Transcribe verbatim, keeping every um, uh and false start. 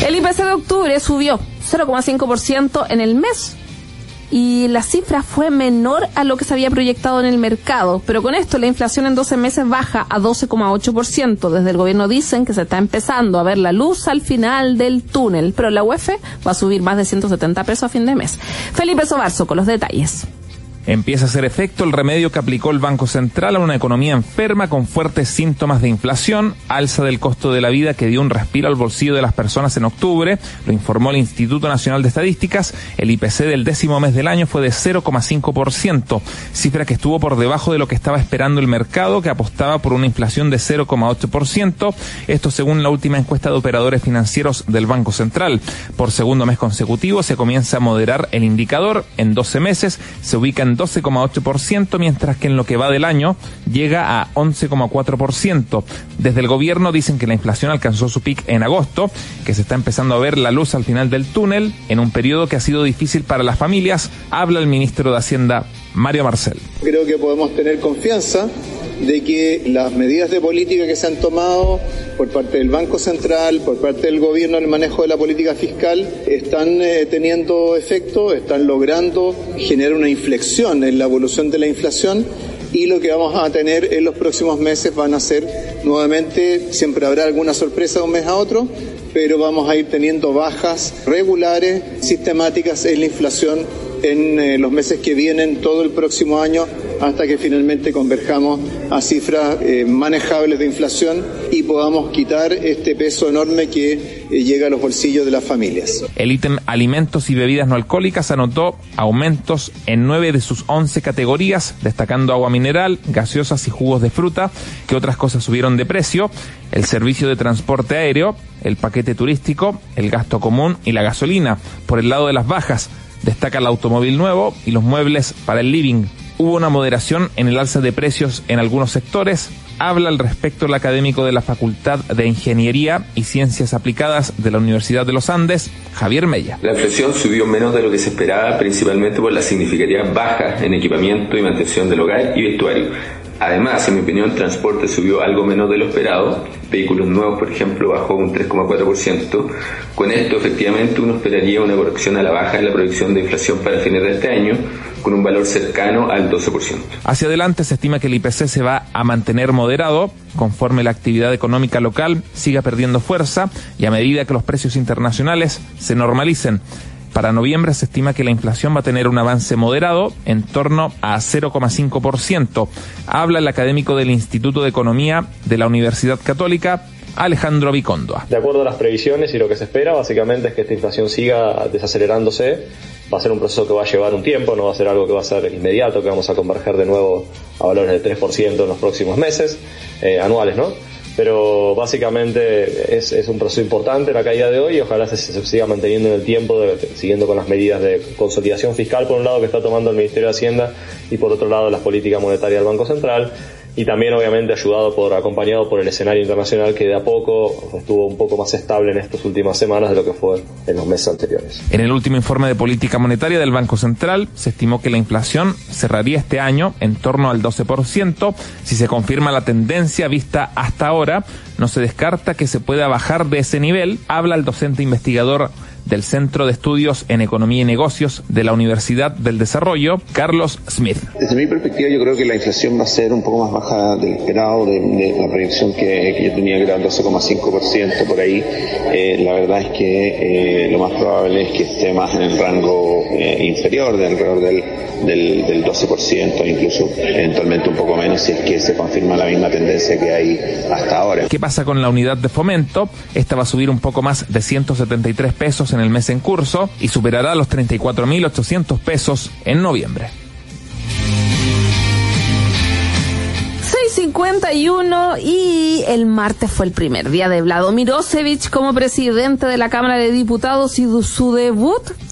El I P C de octubre subió cero coma cinco por ciento en el mes y la cifra fue menor a lo que se había proyectado en el mercado, pero con esto la inflación en doce meses baja a doce coma ocho por ciento. Desde el gobierno dicen que se está empezando a ver la luz al final del túnel, pero la U E F va a subir más de ciento setenta pesos a fin de mes. Felipe Sobarzo con los detalles. Empieza a hacer efecto el remedio que aplicó el Banco Central a una economía enferma con fuertes síntomas de inflación, alza del costo de la vida que dio un respiro al bolsillo de las personas en octubre, lo informó el Instituto Nacional de Estadísticas. El I P C del décimo mes del año fue de cero coma cinco por ciento, cifra que estuvo por debajo de lo que estaba esperando el mercado, que apostaba por una inflación de cero coma ocho por ciento, esto según la última encuesta de operadores financieros del Banco Central. Por segundo mes consecutivo se comienza a moderar el indicador, en doce meses se ubica en doce coma ocho por ciento, mientras que en lo que va del año llega a once coma cuatro por ciento. Desde el gobierno dicen que la inflación alcanzó su pic en agosto, que se está empezando a ver la luz al final del túnel, en un periodo que ha sido difícil para las familias. Habla el ministro de Hacienda, Mario Marcel. Creo que podemos tener confianza de que las medidas de política que se han tomado por parte del Banco Central, por parte del gobierno en el manejo de la política fiscal, están eh, teniendo efecto, están logrando generar una inflexión en la evolución de la inflación, y lo que vamos a tener en los próximos meses van a ser nuevamente, siempre habrá alguna sorpresa de un mes a otro, pero vamos a ir teniendo bajas regulares, sistemáticas en la inflación en eh, los meses que vienen, todo el próximo año, hasta que finalmente converjamos a cifras eh, manejables de inflación y podamos quitar este peso enorme que eh, llega a los bolsillos de las familias. El ítem alimentos y bebidas no alcohólicas anotó aumentos en nueve de sus once categorías, destacando agua mineral, gaseosas y jugos de fruta, que otras cosas subieron de precio, el servicio de transporte aéreo, el paquete turístico, el gasto común y la gasolina. Por el lado de las bajas, destaca el automóvil nuevo y los muebles para el living. Hubo una moderación en el alza de precios en algunos sectores. Habla al respecto el académico de la Facultad de Ingeniería y Ciencias Aplicadas de la Universidad de los Andes, Javier Mella. La inflación subió menos de lo que se esperaba, principalmente por las significativas bajas en equipamiento y mantención del hogar y vestuario. Además, en mi opinión, el transporte subió algo menos de lo esperado. Vehículos nuevos, por ejemplo, bajó un tres coma cuatro por ciento. Con esto, efectivamente, uno esperaría una corrección a la baja en la proyección de inflación para fines de este año, con un valor cercano al doce por ciento. Hacia adelante se estima que el I P C se va a mantener moderado conforme la actividad económica local siga perdiendo fuerza y a medida que los precios internacionales se normalicen. Para noviembre se estima que la inflación va a tener un avance moderado en torno a cero coma cinco por ciento. Habla el académico del Instituto de Economía de la Universidad Católica, Alejandro Vicondoa. De acuerdo a las previsiones y lo que se espera, básicamente es que esta inflación siga desacelerándose. Va a ser un proceso que va a llevar un tiempo, no va a ser algo que va a ser inmediato, que vamos a converger de nuevo a valores del tres por ciento en los próximos meses, eh, anuales, ¿no? Pero básicamente es, es un proceso importante la caída de hoy y ojalá se, se siga manteniendo en el tiempo, de, siguiendo con las medidas de consolidación fiscal, por un lado, que está tomando el Ministerio de Hacienda, y por otro lado las políticas monetarias del Banco Central, y también obviamente ayudado por, acompañado por el escenario internacional, que de a poco estuvo un poco más estable en estas últimas semanas de lo que fue en los meses anteriores. En el último informe de política monetaria del Banco Central se estimó que la inflación cerraría este año en torno al doce por ciento. Si se confirma la tendencia vista hasta ahora, no se descarta que se pueda bajar de ese nivel. Habla el docente investigador del Centro de Estudios en Economía y Negocios de la Universidad del Desarrollo, Carlos Smith. Desde mi perspectiva, yo creo que la inflación va a ser un poco más baja del esperado, de, de la proyección que, que yo tenía, que era el doce coma cinco por ciento por ahí. Eh, la verdad es que eh, lo más probable es que esté más en el rango eh, inferior, de alrededor del, del, del doce por ciento, incluso eventualmente un poco menos, si es que se confirma la misma tendencia que hay hasta ahora. ¿Qué pasa con la unidad de fomento? Esta va a subir un poco más de ciento setenta y tres pesos en el mes en curso y superará los treinta y cuatro mil ochocientos pesos en noviembre. seis cincuenta y uno y el martes fue el primer día de Vladimir Osevich como presidente de la Cámara de Diputados y su debut